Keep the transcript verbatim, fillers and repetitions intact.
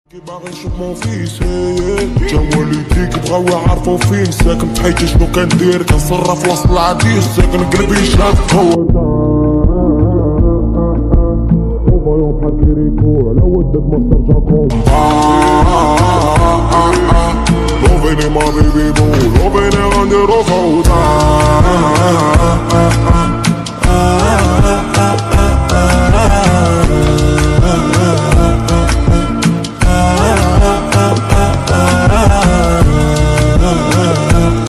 باغي نشوف مون فيس جا والديك بغاو يعرفو فين ساكن بحياتي شنو كندير كنصرف وسط العديس ساكن قلبي شاف هو وفايون بحال كيريكو على ودك ما ترجعكم لو فيني ما بيبي بو لو فيني غنديرو فوضى